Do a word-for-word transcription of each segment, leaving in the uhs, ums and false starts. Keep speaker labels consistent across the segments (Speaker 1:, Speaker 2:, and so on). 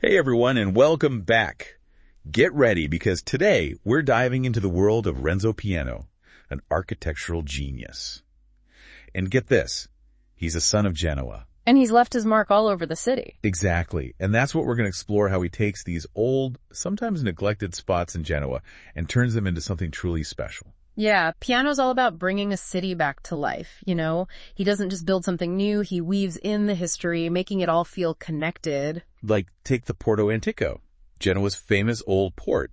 Speaker 1: Hey everyone, and welcome back. Get ready, because today we're diving into the world of Renzo Piano, an architectural genius. And get this, he's a son of Genoa.
Speaker 2: And he's left his mark all over the city.
Speaker 1: Exactly. And that's what we're going to explore, how he takes these old, sometimes neglected spots in Genoa and turns them into something truly special.
Speaker 2: Yeah, Piano's all about bringing a city back to life, you know? He doesn't just build something new, he weaves in the history, making it all feel connected.
Speaker 1: Like, take the Porto Antico, Genoa's famous old port.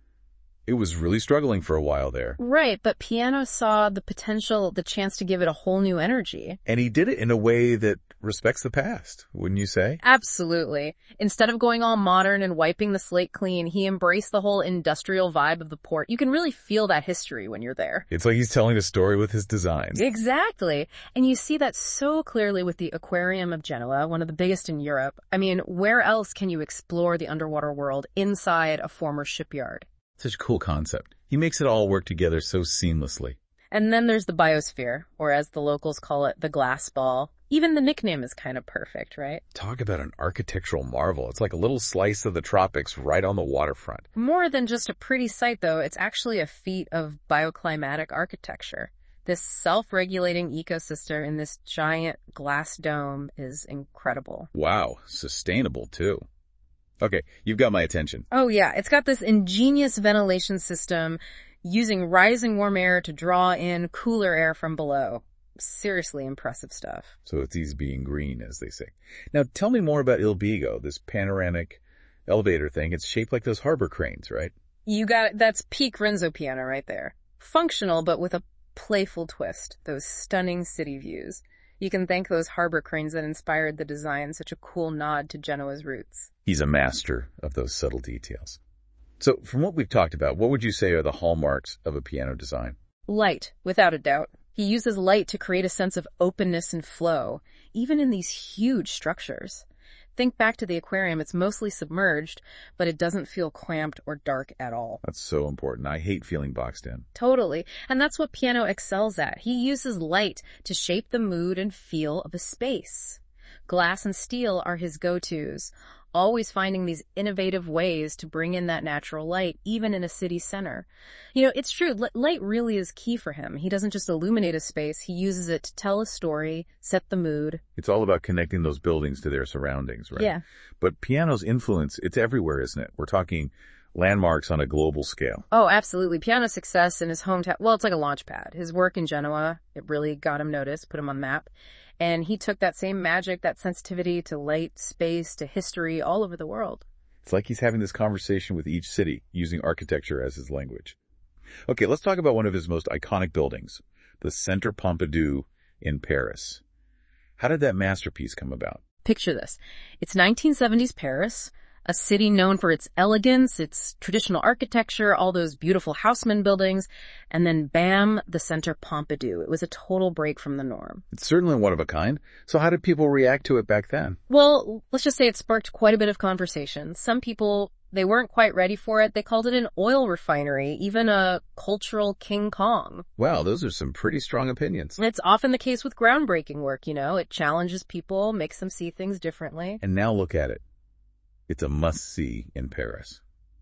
Speaker 1: It was really struggling for a while there.
Speaker 2: Right, but Piano saw the potential, the chance to give it a whole new energy.
Speaker 1: And he did it in a way that respects the past, wouldn't you say?
Speaker 2: Absolutely. Instead of going all modern and wiping the slate clean, he embraced the whole industrial vibe of the port. You can really feel that history when you're there.
Speaker 1: It's like he's telling a story with his designs.
Speaker 2: Exactly. And you see that so clearly with the Aquarium of Genoa, one of the biggest in Europe. I mean, where else can you explore the underwater world inside a former shipyard?
Speaker 1: Such a cool concept. He makes it all work together so seamlessly.
Speaker 2: And then there's the biosphere, or as the locals call it, the glass ball. Even the nickname is kind of perfect, right?
Speaker 1: Talk about an architectural marvel. It's like a little slice of the tropics right on the waterfront.
Speaker 2: More than just a pretty sight, though, it's actually a feat of bioclimatic architecture. This self-regulating ecosystem in this giant glass dome is incredible.
Speaker 1: Wow, sustainable too. Okay, you've got my attention.
Speaker 2: Oh yeah, it's got this ingenious ventilation system using rising warm air to draw in cooler air from below. Seriously impressive stuff.
Speaker 1: So it's easy being green, as they say. Now tell me more about Il Bigo, this panoramic elevator thing. It's shaped like those harbor cranes, right?
Speaker 2: You got it. That's peak Renzo Piano right there. Functional, but with a playful twist. Those stunning city views. You can thank those harbor cranes that inspired the design, such a cool nod to Genoa's roots.
Speaker 1: He's a master of those subtle details. So from what we've talked about, what would you say are the hallmarks of a piano design?
Speaker 2: Light, without a doubt. He uses light to create a sense of openness and flow, even in these huge structures. Think back to the aquarium. It's mostly submerged, but it doesn't feel cramped or dark at all.
Speaker 1: That's so important. I hate feeling boxed in.
Speaker 2: Totally. And that's what Piano excels at. He uses light to shape the mood and feel of a space. Glass and steel are his go-tos, always finding these innovative ways to bring in that natural light, even in a city center. You know, it's true. Light really is key for him. He doesn't just illuminate a space. He uses it to tell a story, set the mood.
Speaker 1: It's all about connecting those buildings to their surroundings, right?
Speaker 2: Yeah.
Speaker 1: But Piano's influence, it's everywhere, isn't it? We're talking landmarks on a global scale.
Speaker 2: Oh, absolutely. Piano's success in his hometown, well, it's like a launch pad. His work in Genoa, it really got him noticed, put him on the map. And he took that same magic, that sensitivity to light, space, to history all over the world.
Speaker 1: It's like he's having this conversation with each city, using architecture as his language. Okay, let's talk about one of his most iconic buildings, the Centre Pompidou in Paris. How did that masterpiece come about?
Speaker 2: Picture this. It's nineteen seventies Paris, a city known for its elegance, its traditional architecture, all those beautiful Haussmann buildings, and then bam, the Centre Pompidou. It was a total break from the norm.
Speaker 1: It's certainly one of a kind. So how did people react to it back then?
Speaker 2: Well, let's just say it sparked quite a bit of conversation. Some people, they weren't quite ready for it. They called it an oil refinery, even a cultural King Kong.
Speaker 1: Wow, those are some pretty strong opinions.
Speaker 2: It's often the case with groundbreaking work, you know. It challenges people, makes them see things differently.
Speaker 1: And now look at it. It's a must-see in Paris.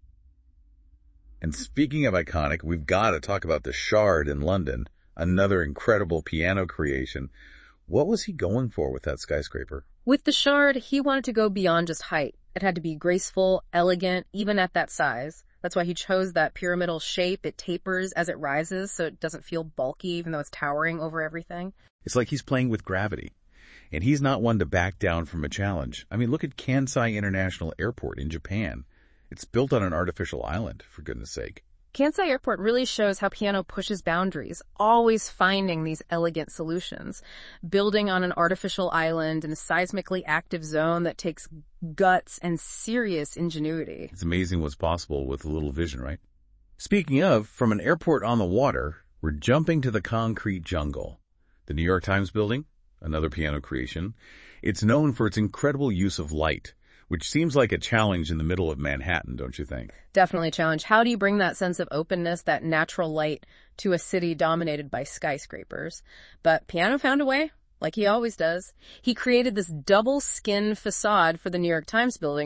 Speaker 1: And speaking of iconic, we've got to talk about the Shard in London, another incredible piano creation. What was he going for with that skyscraper?
Speaker 2: With the Shard, he wanted to go beyond just height. It had to be graceful, elegant, even at that size. That's why he chose that pyramidal shape. It tapers as it rises, so it doesn't feel bulky, even though it's towering over everything.
Speaker 1: It's like he's playing with gravity. And he's not one to back down from a challenge. I mean, look at Kansai International Airport in Japan. It's built on an artificial island, for goodness sake.
Speaker 2: Kansai Airport really shows how Piano pushes boundaries, always finding these elegant solutions, building on an artificial island in a seismically active zone that takes guts and serious ingenuity.
Speaker 1: It's amazing what's possible with a little vision, right? Speaking of, from an airport on the water, we're jumping to the concrete jungle. The New York Times building, another piano creation. It's known for its incredible use of light, which seems like a challenge in the middle of Manhattan, don't you think?
Speaker 2: Definitely a challenge. How do you bring that sense of openness, that natural light, to a city dominated by skyscrapers? But Piano found a way, like he always does. He created this double skin facade for the New York Times building,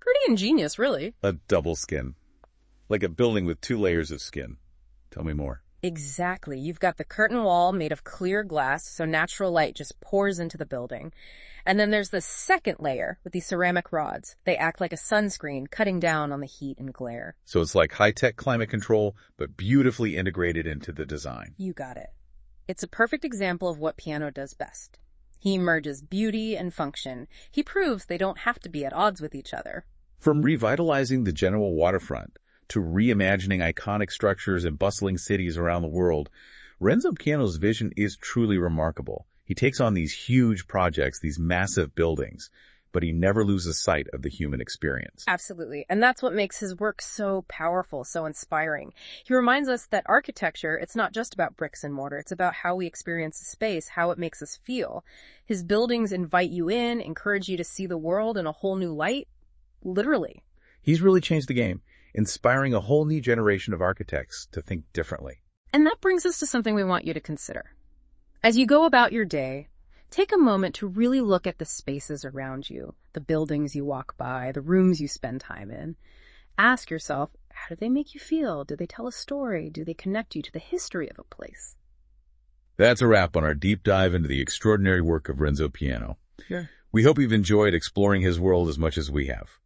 Speaker 2: Pretty ingenious, really.
Speaker 1: A double skin. Like a building with two layers of skin. Tell me more.
Speaker 2: Exactly. You've got the curtain wall made of clear glass, so natural light just pours into the building. And then there's the second layer with these ceramic rods. They act like a sunscreen, cutting down on the heat and glare.
Speaker 1: So it's like high-tech climate control, but beautifully integrated into the design.
Speaker 2: You got it. It's a perfect example of what Piano does best. He merges beauty and function. He proves they don't have to be at odds with each other.
Speaker 1: From revitalizing the Genoa waterfront to reimagining iconic structures in bustling cities around the world, Renzo Piano's vision is truly remarkable. He takes on these huge projects, these massive buildings, but he never loses sight of the human experience.
Speaker 2: Absolutely. And that's what makes his work so powerful, so inspiring. He reminds us that architecture, it's not just about bricks and mortar. It's about how we experience the space, how it makes us feel. His buildings invite you in, encourage you to see the world in a whole new light. Literally.
Speaker 1: He's really changed the game, inspiring a whole new generation of architects to think differently.
Speaker 2: And that brings us to something we want you to consider. As you go about your day, take a moment to really look at the spaces around you, the buildings you walk by, the rooms you spend time in. Ask yourself, how do they make you feel? Do they tell a story? Do they connect you to the history of a place?
Speaker 1: That's a wrap on our deep dive into the extraordinary work of Renzo Piano.
Speaker 2: Sure.
Speaker 1: We hope you've enjoyed exploring his world as much as we have.